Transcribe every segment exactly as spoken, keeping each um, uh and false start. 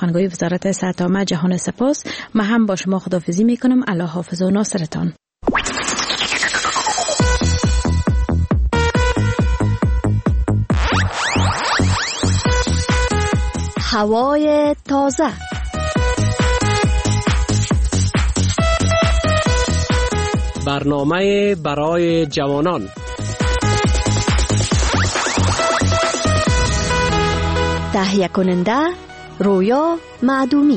سخنگوی وزارت صحت عامه جهان سپاس. من هم با شما خداحافظی میکنم. الله حافظ و ناصرتان. هوای تازه. برنامه برای جوانان. تهیه کننده رویا معدومی.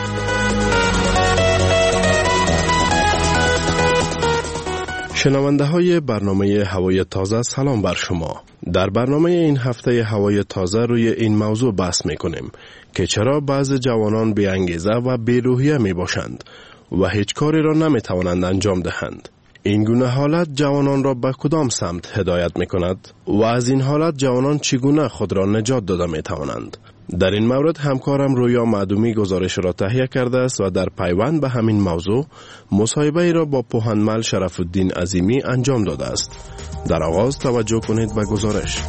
شنونده های برنامه هوای تازه، سلام بر شما. در برنامه این هفته هوای تازه روی این موضوع بحث می کنیم که چرا بعض جوانان بی انگیزه و بی روحیه می باشند و هیچ کاری را نمی توانند انجام دهند. این گونه حالت جوانان را به کدام سمت هدایت می کند و از این حالت جوانان چگونه خود را نجات داده می توانند؟ در این مورد همکارم رویا معدومی گزارش را تهیه کرده است و در پیوند به همین موضوع مصاحبه را با پوهنمل شرف الدین عظیمی انجام داده است. در آغاز توجه کنید به گزارش.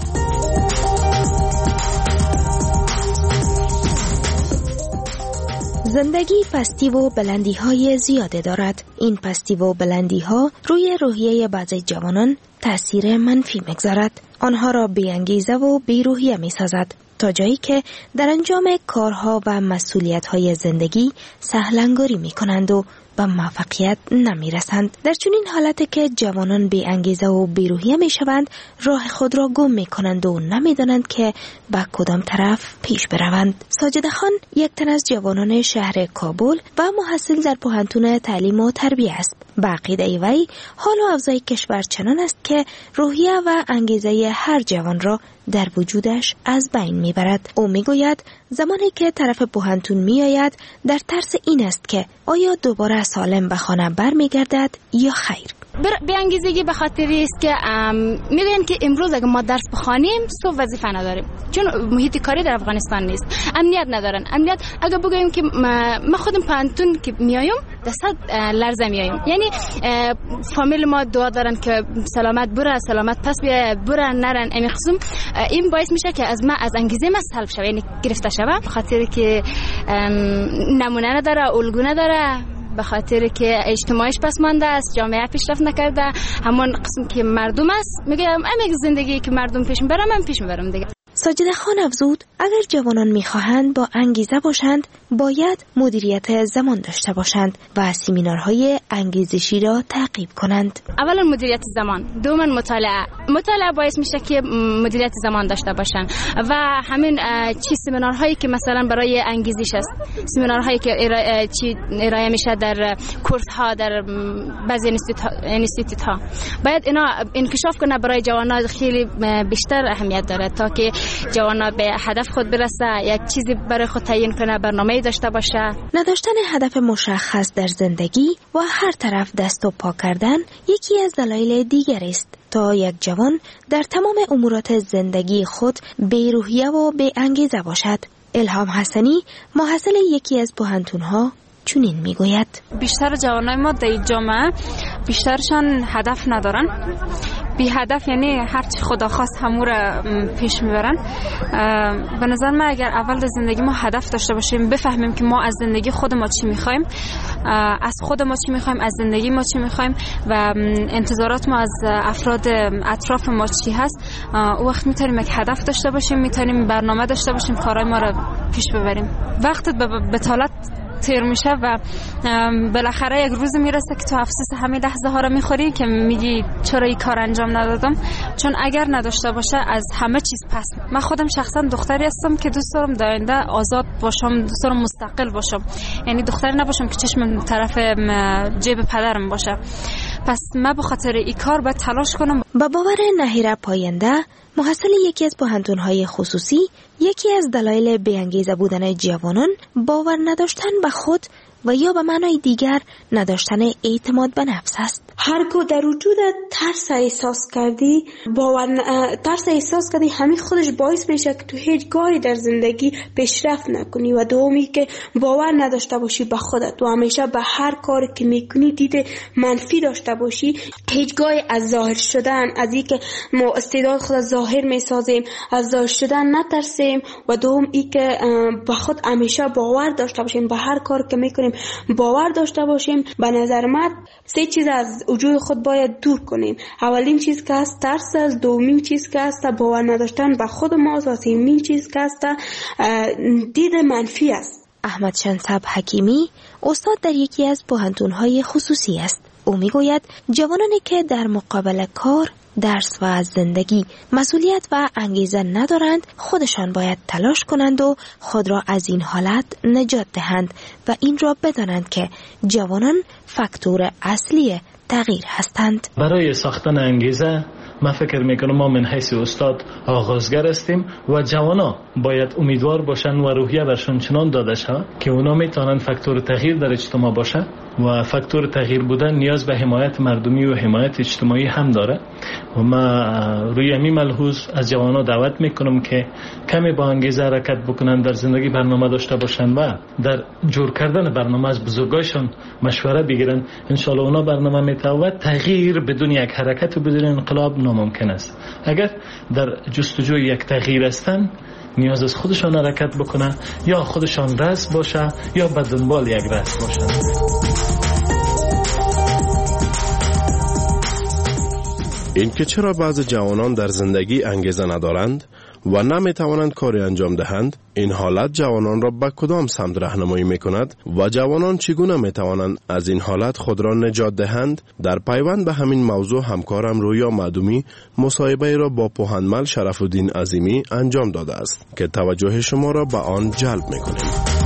زندگی پستی و بلندی های زیاده دارد. این پستی و بلندی ها روی روحیه بعضی جوانان تأثیر منفی میگذارد. آنها را بی انگیزه و بی روحیه می سازد تا جایی که در انجام کارها و مسئولیت های زندگی سهلنگاری می کنند و به موفقیت نمی رسند. در چنین حالتی که جوانان بی انگیزه و بی روحیه می شوند، راه خود را گم می کنند و نمی دانند که به کدام طرف پیش بروند. ساجد خان یک تن از جوانان شهر کابل و محصل در پوهنتون تعلیم و تربیه است. به عقیده وی حال و اوضاع کشور چنان است که روحیه و انگیزه هر جوان را در وجودش از بین میبرد. او میگوید زمانی که طرف پوهنتون میآید در ترس این است که آیا دوباره سالم به خانه برمیگردد یا خیر. به انگیزگی به خاطری است که میگن که امروز اگه ما درس بخوانیم صبح وظیفه نداریم، چون محیط کاری در افغانستان نیست، امنیت ندارن. امنیت اگه بگویم که ما خودم پانتون که میایم دست لرزه میایم، یعنی فامیل ما دعا دارن که سلامت بره، سلامت پس بیا، بره نرن. امی خصوم این باعث میشه که از ما از انگیزه ما سلب شه، یعنی گرفته شه، به خاطر که نمونه نداره، الگو نداره، به خاطر که اجتماعیش پس مانده است، جامعه پیشرفت نکرده. همون قسم که مردم است، میگم امی زندگی که مردم پیش میبرم من پیش میبرم دیگه. ساجد خان افزود اگر جوانان میخواهند با انگیزه باشند باید مدیریت زمان داشته باشند و سمینارهای انگیزشی را تعقیب کنند. اولا مدیریت زمان، دوما مطالعه. مطالعه باعث میشه که مدیریت زمان داشته باشن و همین چی سمینارهایی که مثلا برای انگیزش است، سمینارهایی که ارائه چی ارائه میشه در کورس ها، در بعضی انستیتوت ها، باید اینا انکشاف کنه برای جوانان. خیلی بیشتر اهمیت داره تا که جوانا به هدف خود برسه، یک چیزی برای خود تعیین کنه، برنامه‌ای داشته باشه. نداشتن هدف مشخص در زندگی و هر طرف دست و پا کردن یکی از دلایل دیگر است تا یک جوان در تمام امورات زندگی خود بی روحیه و بی انگیزه باشد. الهام حسنی محصل یکی از پوهنتون‌ها چنین میگوید: بیشتر جوانای ما در جامعه بیشترشان هدف ندارن، بی هدف، یعنی هر چی خدا خواست همو را پیش میبرن. به نظر من اگر اول در زندگی ما هدف داشته باشیم، بفهمیم که ما از زندگی خود ما چی میخوایم، از خود ما چی میخوایم، از زندگی ما چی میخوایم و انتظارات ما از افراد اطراف ما چی هست، او وقت میتونیم یک هدف داشته باشیم، میتونیم برنامه داشته باشیم، کارهای ما را پیش ببریم. وقتت به بتالت تیر میشه و بالاخره یک روز میرسه که تو افسوس همه لحظه ها رو میخوری که میگی چرا این کار انجام ندادم، چون اگر نداشته باشه از همه چیز پس. من خودم شخصا دختری هستم که دوست دارم در آینده آزاد باشم، دوست دارم مستقل باشم، یعنی دختری نباشم که چشم طرف جیب پدرم باشه. پس من به خاطر این کار باید تلاش کنم. با باور نهیره پاینده، محصل یکی از پوهنتون‌های خصوصی، یکی از دلایل بی‌انگیزه بودن جوانان باور نداشتن به خود و یا به معنای دیگر نداشتن اعتماد به نفس است. هرگاه در وجود ترس احساس کردی، باور ترس احساس کردی، همین خودش باعث میشه که تو هیچ گاهی در زندگی پیشرفت نکنی و دومی که باور نداشته باشی به خودت و همیشه به هر کاری که میکنی دید منفی داشته باشی. هیچ گاهی از ظاهر شدن، از اینکه ما استعداد خود ظاهر میسازیم، از ظاهر شدن نترسیم و دوم ای که به خود همیشه باور داشته باشیم، به هر کار که میکنیم باور داشته باشیم. به نظر من سه چیز از وجود خود باید دور کنیم. اولین چیز که هست ترس است، دومین چیز که هست باور نداشتن به خود ماست و سومین چیز که هست دید منفی است. احمد شنصب حکیمی استاد در یکی از پوهنتون‌های خصوصی است. او میگوید جوانانی که در مقابل کار، درس و از زندگی مسئولیت و انگیزه ندارند خودشان باید تلاش کنند و خود را از این حالت نجات دهند و این را بدانند که جوانان فاکتور اصلی تغییر هستند. برای ساختن انگیزه من فکر میکنم ما من حیث استاد آغازگر هستیم و جوانا باید امیدوار باشن و روحیه برشون چنان داده شود که اونا میتونن فاکتور تغییر در اجتماع باشه و فاکتور تغییر بودن نیاز به حمایت مردمی و حمایت اجتماعی هم داره. و من روی همین ملحوظ از جوانا دعوت میکنم که کمی با انگیزه حرکت بکنن، در زندگی برنامه داشته باشن و در جور کردن برنامه از بزرگایشان مشوره بگیرن. انشالله اونا برنامه میتونه. تغییر بدون یک حرکت و بدون انقلاب ناممکن است. اگر در جستجوی یک تغییر هستن نیاز از خودشان حرکت بکنه، یا خودشان رأس باشه یا به دنبال یک رأس باشه. این که چرا بعض جوانان در زندگی انگیزه ندارند و نمیتوانند کاری انجام دهند، این حالت جوانان را به کدام سمت راهنمایی میکند و جوانان چگونه میتوانند از این حالت خود را نجات دهند؟ در پیوند به همین موضوع همکارم رویا معدومی مصاحبه را با پوهنمل شرف‌الدین عظیمی انجام داده است که توجه شما را به آن جلب میکنیم.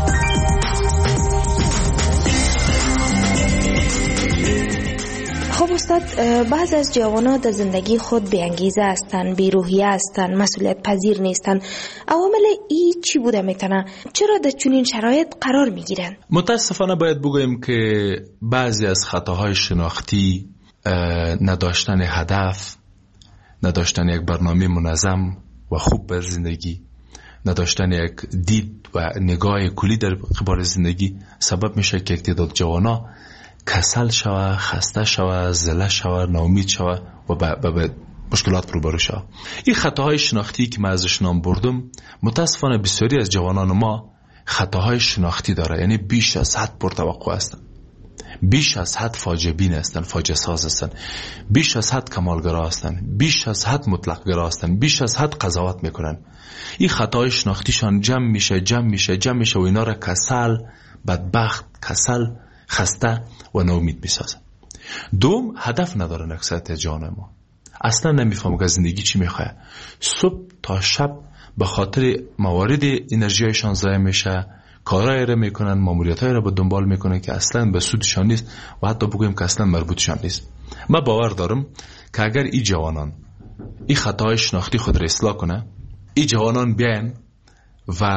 خب استاد، بعض از جوانان در زندگی خود بی انگیزه هستند، بی روحیه هستند، مسئولیت پذیر نیستند. عوامل ای چی بوده میتونه؟ چرا در چنین شرایط قرار میگیرن؟ متاسفانه باید بگویم که بعضی از خطاهای شناختی، نداشتن هدف، نداشتن یک برنامه منظم و خوب بر زندگی، نداشتن یک دید و نگاه کلی در قبال زندگی سبب میشه که تعداد جوانا کسل شوه، خسته شوه، ذله شوه، ناامید شوه و به, به مشکلات روبرو شوه. این خطاهای شناختی که من ازش نام بردم، متاسفانه بسیاری از جوانان ما خطاهای شناختی داره، یعنی بیش از حد پرتوقع هستن، بیش از حد فاجعه بین هستن، فاجعه ساز هستن، بیش از حد کمالگرا هستن، بیش از حد مطلق گرا هستن، بیش از حد قضاوت میکنن. این خطاهای شناختیشان جمع میشه جمع میشه جمع میشه و اینا را کسل، بدبخت، کسل، خسته و ناامید میسازن. دوم، هدف ندارن اکثریت جوانان ما. اصلا نمیفهمن که زندگی چی میخواد. صبح تا شب به خاطر موارد انرژیشان ضایع میشه، کارایی را میکنن، ماموریتایی را به دنبال میکنن که اصلا به سودشان نیست و حتی بگویم که اصلا مربوطشان نیست. من باور دارم که اگر این جوانان این خطاهای شناختی خود را اصلاح کنه، این جوانان بیان و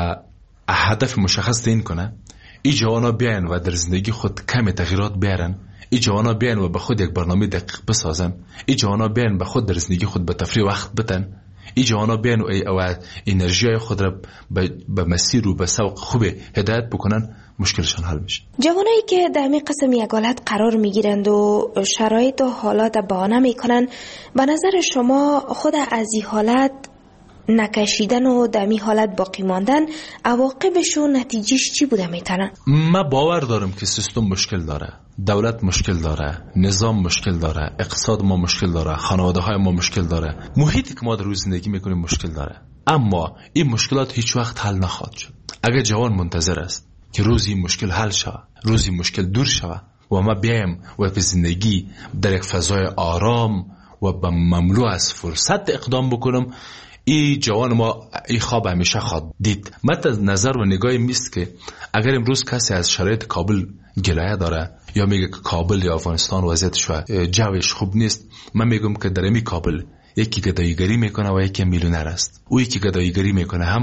هدف مشخص تعیین کنه، این جوانا بیان و در زندگی خود کمی تغییرات بیارن، این جوانا بیان و به خود یک برنامه دقیق بسازن، این جوانا بیان به خود در زندگی خود به تفریح وقت بدن، این جوانا بیان و, و انرژی خود را به مسیر و به سوق خوب هدایت بکنن، مشکلشان حل میشه. جوانایی که در می قسم یک حالت قرار میگیرند و شرایط و حالات بهانه میکنن، به نظر شما خود از این حالت نکشیدن و در این حالت باقی ماندن، عواقبشون نتیجهش چی بوده میتونن؟ من باور دارم که سیستم مشکل داره، دولت مشکل داره، نظام مشکل داره، اقتصاد ما مشکل داره، خانواده های ما مشکل داره، محیطی که ما در روز زندگی میکنیم مشکل داره. اما این مشکلات هیچ وقت حل نخواهد شد. اگر جوان منتظر است که روزی مشکل حل شود، روزی مشکل دور شود و ما بیایم و به زندگی در یک فضای آرام و به مملو از فرصت اقدام بکنم، ای جوان ما ای خواب همیشه خواهد دید. من نظر و نگاهی میست که اگر امروز کسی از شرایط کابل گلایه داره یا میگه که کابل یا افغانستان وضعیتش و جوش خوب نیست، من میگم که در این کابل یکی گداییگری میکنه و یکی میلیونر است. او یکی گداییگری میکنه هم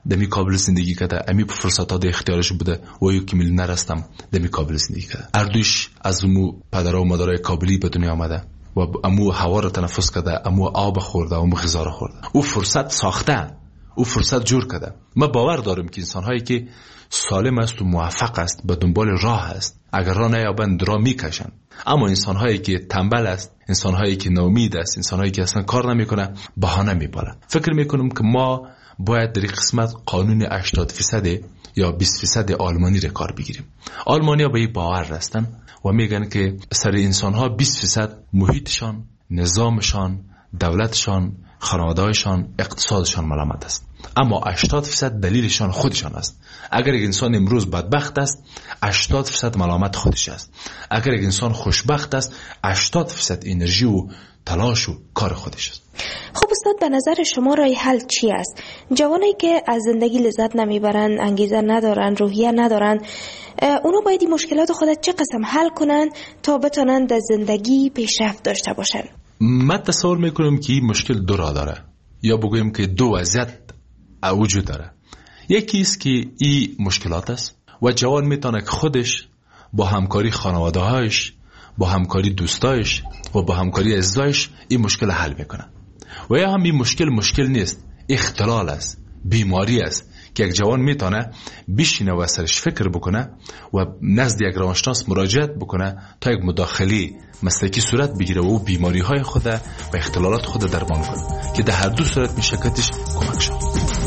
دمی کابل زندگی کرده، امی فرصت ها ده اختیارش بوده و یکی میلیونر هستم دمی کابل زندگی کرده. اردوش از امو پدر و مادرای کابلی به دنیا آمده و امو هوا رو تنفس کرده، امو آب خورده، امو غذا رو خورده. او فرصت ساخته، او فرصت جور کرده. ما باور دارم که انسان هایی که سالم است و موفق است به دنبال راه است، اگر راه نیابند راه میکشن. اما انسان هایی که تنبل است، انسان هایی که ناامید است، انسان هایی که اصلا کار نمیکنه، بهانه میبرن. فکر میکنم که ما باید در این قسمت قانون هشتاد فیصد یا بیست فیصد آلمانی را کار بگیریم. آلمانی‌ها به این باور هستن و میگن که سر انسان ها بیست فیصد محیطشان، نظامشان، دولتشان، خانواده‌هایشان، اقتصادشان ملامت است، اما هشتاد فیصد دلیلشان خودشان است. اگر یک انسان امروز بدبخت است، هشتاد فیصد ملامت خودش است. اگر یک انسان خوشبخت است، هشتاد فیصد انرژی و تلاش و کار خودش است. خب استاد، به نظر شما راه حل چی است؟ جوانی که از زندگی لذت نمیبرن، انگیزه ندارن، روحیه ندارن، اونا باید این مشکلات خودت چه قسم حل کنن تا بتونن در زندگی پیشرفت داشته باشن؟ من تصور میکنم که این مشکل دو راه داره، یا بگویم که دو وضعیت وجود داره. یکی است که این مشکلات است و جوان میتونه که خودش با همکاری خانواده هایش، با همکاری دوستایش و با همکاری عزیزایش این مشکل حل میکنه. و یا هم این مشکل مشکل نیست، اختلال است، بیماری است که یک جوان میتونه بشینه و سرش فکر بکنه و نزد یک روانشناس مراجعت بکنه تا یک مداخله مسلکی صورت بگیره و او بیماری های خود و اختلالات خود درمان کنه که در هر دو صورت میشکتش کمک شد.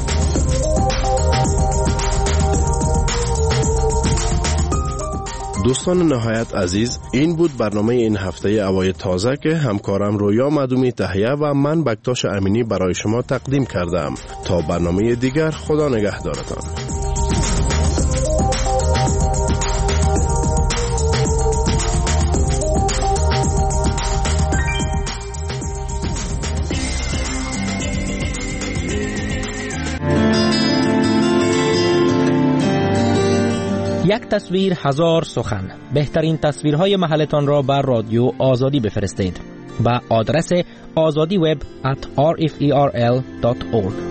دوستان نهایت عزیز، این بود برنامه این هفته اوای تازه که همکارم رویا مدومی تهیه و من بکتاش امینی برای شما تقدیم کردم. تا برنامه دیگر، خدا نگهدارتان. یک تصویر هزار سخن. بهترین تصویرهای محلتان را بر رادیو آزادی بفرستید. با آدرس آزادی وب ات آر اف ای آر ال دات اورگ.